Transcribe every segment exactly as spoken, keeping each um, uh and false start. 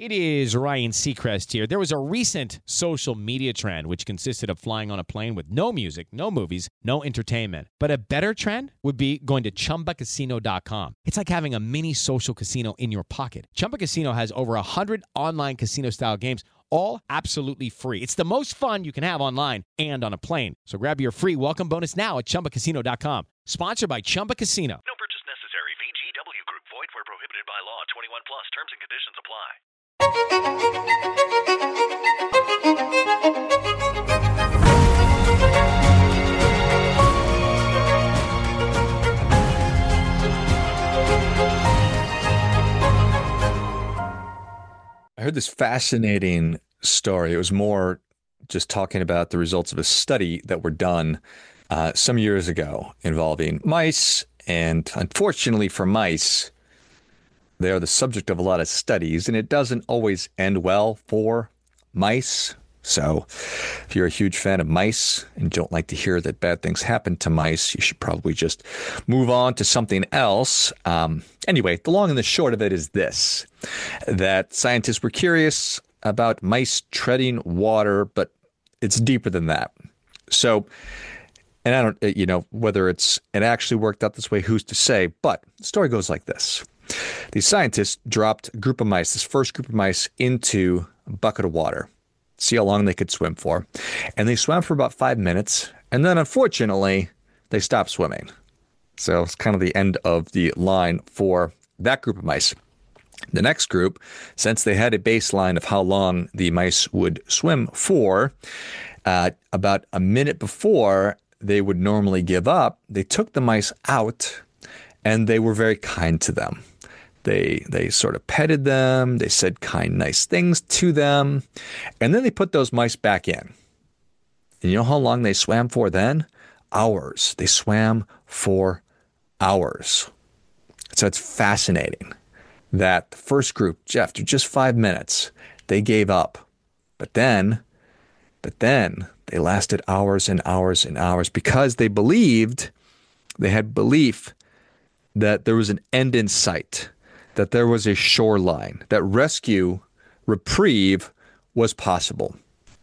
It is Ryan Seacrest here. There was a recent social media trend which consisted of flying on a plane with no music, no movies, no entertainment. But a better trend would be going to Chumba Casino dot com. It's like having a mini social casino in your pocket. Chumba Casino has over one hundred online casino-style games, all absolutely free. It's the most fun you can have online and on a plane. So grab your free welcome bonus now at Chumba Casino dot com. Sponsored by Chumba Casino. No purchase necessary. V G W Group. Void where prohibited by law. twenty-one plus. Terms and conditions apply. I heard this fascinating story. It was more just talking about the results of a study that were done uh, some years ago involving mice. And unfortunately for mice, they are the subject of a lot of studies, and it doesn't always end well for mice. So if you're a huge fan of mice and don't like to hear that bad things happen to mice, you should probably just move on to something else. Um, anyway, the long and the short of it is this, that scientists were curious about mice treading water, but it's deeper than that. So, and I don't, you know, whether it's, it actually worked out this way, who's to say, but the story goes like this. These scientists dropped a group of mice, this first group of mice, into a bucket of water, see how long they could swim for. And they swam for about five minutes. And then, unfortunately, they stopped swimming. So it's kind of the end of the line for that group of mice. The next group, since they had a baseline of how long the mice would swim for, uh, about a minute before they would normally give up, they took the mice out and they were very kind to them. They they sort of petted them. They said kind, nice things to them. And then they put those mice back in. And you know how long they swam for then? Hours. They swam for hours. So it's fascinating that the first group, Jeff, after just five minutes, they gave up. But then, but then they lasted hours and hours and hours because they believed, they had belief that there was an end in sight, that there was a shoreline, that rescue, reprieve was possible.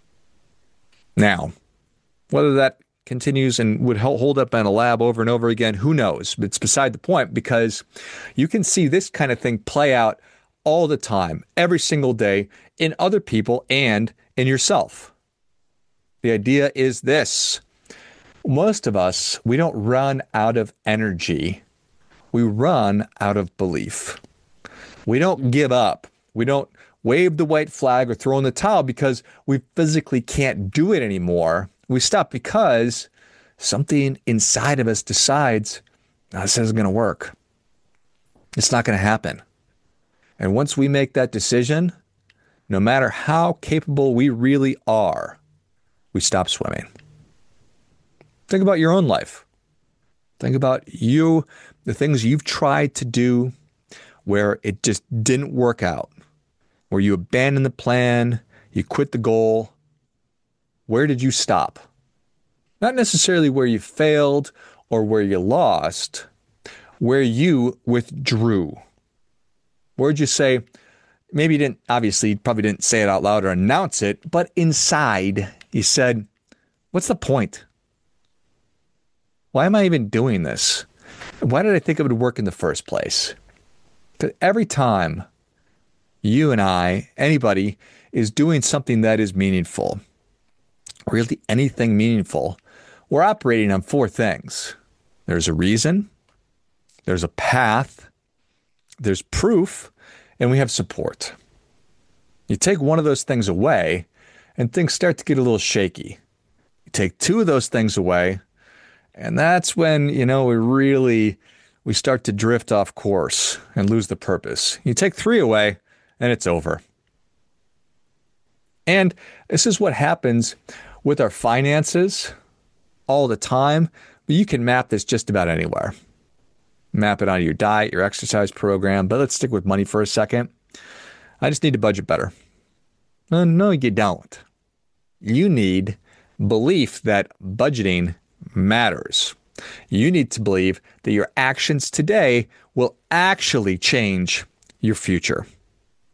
Now, whether that continues and would hold up in a lab over and over again, who knows? But it's beside the point, because you can see this kind of thing play out all the time, every single day, in other people and in yourself. The idea is this. Most of us, we don't run out of energy. We run out of belief. We don't give up. We don't wave the white flag or throw in the towel because we physically can't do it anymore. We stop because something inside of us decides, no, this isn't going to work. It's not going to happen. And once we make that decision, no matter how capable we really are, we stop swimming. Think about your own life. Think about you, the things you've tried to do where it just didn't work out, where you abandoned the plan, you quit the goal. Where did you stop? Not necessarily where you failed or where you lost, where you withdrew. Where'd you say, maybe you didn't, obviously, you probably didn't say it out loud or announce it, but inside you said, what's the point? Why am I even doing this? Why did I think it would work in the first place? Because every time you and I, anybody, is doing something that is meaningful, really anything meaningful, we're operating on four things. There's a reason, there's a path, there's proof, and we have support. You take one of those things away, and things start to get a little shaky. You take two of those things away, and that's when, you know, we really, we start to drift off course and lose the purpose. You take three away, and it's over. And this is what happens with our finances all the time, but you can map this just about anywhere. Map it onto your diet, your exercise program, but let's stick with money for a second. I just need to budget better. No, no, you don't. You need belief that budgeting matters. You need to believe that your actions today will actually change your future.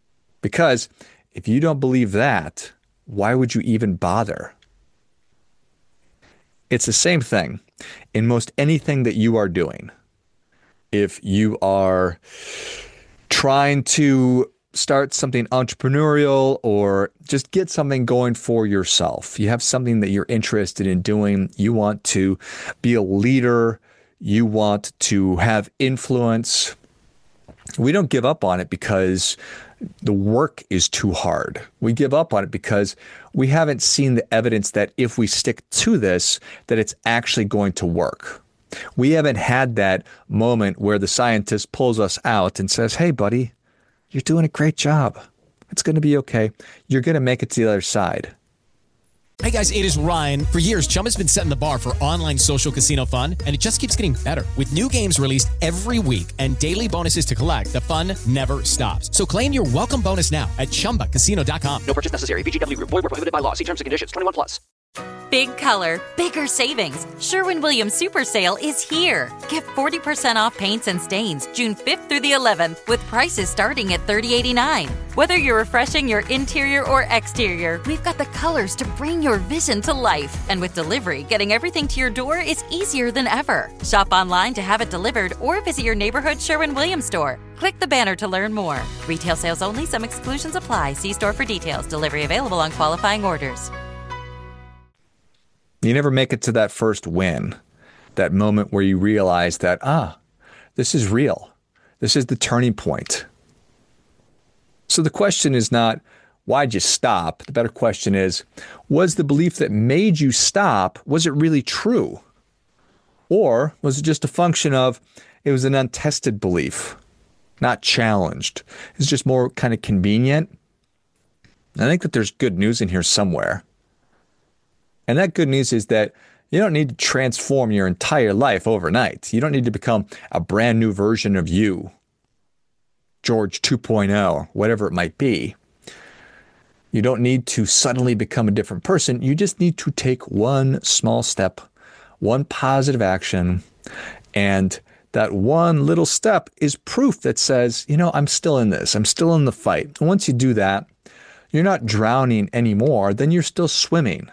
Because if you don't believe that, why would you even bother? It's the same thing in most anything that you are doing. If you are trying to start something entrepreneurial or just get something going for yourself, you have something that you're interested in doing, you want to be a leader, you want to have influence, we don't give up on it because the work is too hard. We give up on it because we haven't seen the evidence that if we stick to this, that it's actually going to work. We haven't had that moment where the scientist pulls us out and says, hey, buddy, you're doing a great job. It's going to be okay. You're going to make it to the other side. Hey guys, it is Ryan. For years, Chumba's been setting the bar for online social casino fun, and it just keeps getting better. With new games released every week and daily bonuses to collect, the fun never stops. So claim your welcome bonus now at chumba casino dot com. No purchase necessary. V G W Group. Void where prohibited by law. See terms and conditions. twenty-one plus. Big color, bigger savings. Sherwin-Williams Super Sale is here. Get forty percent off paints and stains June fifth through the eleventh with prices starting at thirty eighty-nine. Whether you're refreshing your interior or exterior, we've got the colors to bring your vision to life. And with delivery, getting everything to your door is easier than ever. Shop online to have it delivered or visit your neighborhood Sherwin-Williams store. Click the banner to learn more. Retail sales only. Some exclusions apply. See store for details. Delivery available on qualifying orders. You never make it to that first win, that moment where you realize that, ah, this is real. This is the turning point. So the question is not, why'd you stop? The better question is, was the belief that made you stop, was it really true? Or was it just a function of, it was an untested belief, not challenged? It's just more kind of convenient. I think that there's good news in here somewhere. And that good news is that you don't need to transform your entire life overnight. You don't need to become a brand new version of you, George two point oh, whatever it might be. You don't need to suddenly become a different person. You just need to take one small step, one positive action, and that one little step is proof that says, you know, I'm still in this. I'm still in the fight. And once you do that, you're not drowning anymore. Then you're still swimming.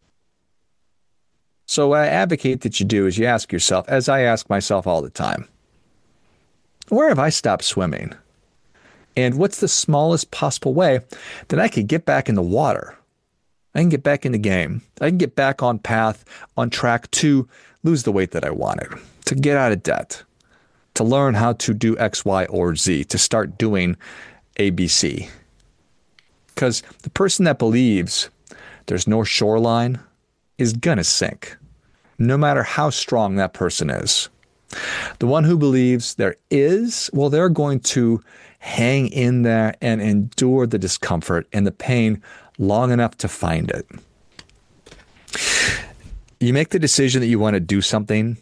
So what I advocate that you do is you ask yourself, as I ask myself all the time, where have I stopped swimming? And what's the smallest possible way that I could get back in the water? I can get back in the game. I can get back on path, on track to lose the weight that I wanted, to get out of debt, to learn how to do X, Y, or Z, to start doing A, B, C. Because the person that believes there's no shoreline is going to sink, no matter how strong that person is. The one who believes there is, well, they're going to hang in there and endure the discomfort and the pain long enough to find it. You make the decision that you want to do something.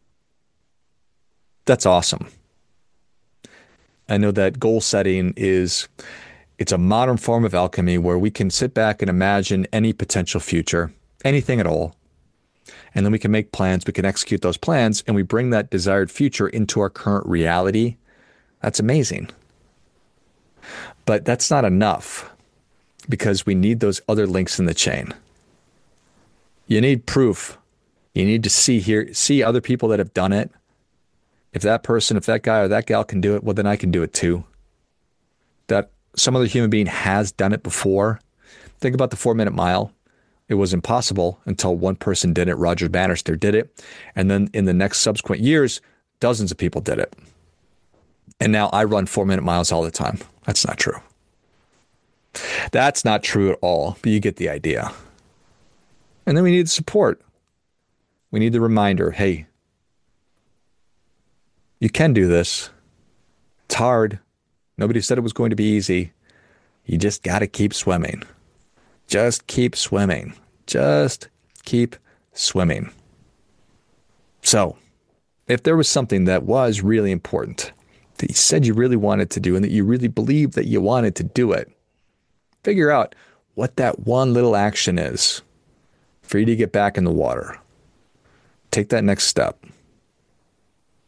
That's awesome. I know that goal setting is, it's a modern form of alchemy where we can sit back and imagine any potential future, anything at all. And then we can make plans, we can execute those plans, and we bring that desired future into our current reality. That's amazing. But that's not enough, because we need those other links in the chain. You need proof. You need to see here, see other people that have done it. If that person, if that guy or that gal can do it, well, then I can do it too. That some other human being has done it before. Think about the four-minute mile. It was impossible until one person did it. Roger Bannister did it. And then in the next subsequent years, dozens of people did it. And now I run four-minute miles all the time. That's not true. That's not true at all, but you get the idea. And then we need the support. We need the reminder, hey, you can do this. It's hard. Nobody said it was going to be easy. You just got to keep swimming. Just keep swimming. Just keep swimming. So, if there was something that was really important, that you said you really wanted to do, and that you really believed that you wanted to do it, figure out what that one little action is for you to get back in the water. Take that next step.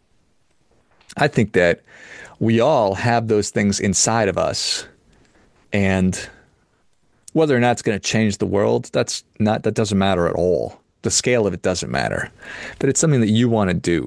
I think that we all have those things inside of us, And whether or not it's going to change the world, that's not, that doesn't matter at all. The scale of it doesn't matter. But it's something that you want to do.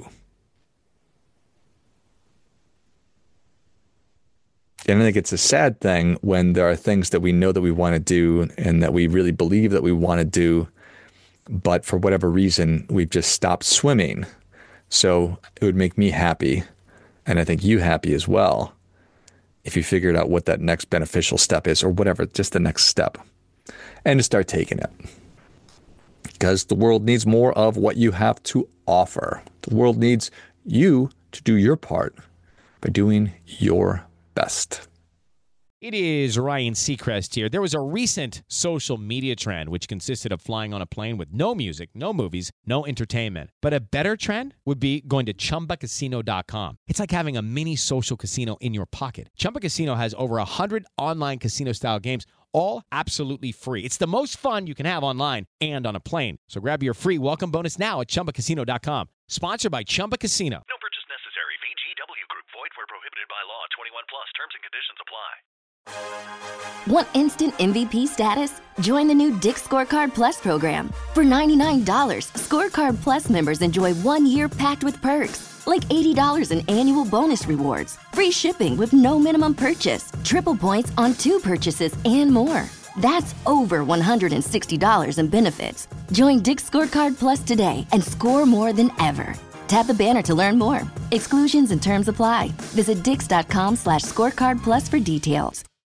And I think it's a sad thing when there are things that we know that we want to do and that we really believe that we want to do, but for whatever reason, we've just stopped swimming. So it would make me happy, and I think you happy as well, if you figured out what that next beneficial step is, or whatever, just the next step, and to start taking it. Because the world needs more of what you have to offer. The world needs you to do your part by doing your best. It is Ryan Seacrest here. There was a recent social media trend which consisted of flying on a plane with no music, no movies, no entertainment. But a better trend would be going to Chumba Casino dot com. It's like having a mini social casino in your pocket. Chumba Casino has over one hundred online casino-style games, all absolutely free. It's the most fun you can have online and on a plane. So grab your free welcome bonus now at Chumba Casino dot com. Sponsored by Chumba Casino. No purchase necessary. V G W Group. Void where prohibited by law. twenty-one plus. Terms and conditions apply. Want instant M V P status? Join the new Dick's Scorecard Plus program. For ninety-nine dollars, Scorecard Plus members enjoy one year packed with perks, like eighty dollars in annual bonus rewards, free shipping with no minimum purchase, triple points on two purchases, and more. That's over one hundred sixty dollars in benefits. Join Dick's Scorecard Plus today and score more than ever. Tap the banner to learn more. Exclusions and terms apply. Visit dix dot com slash scorecard plus for details.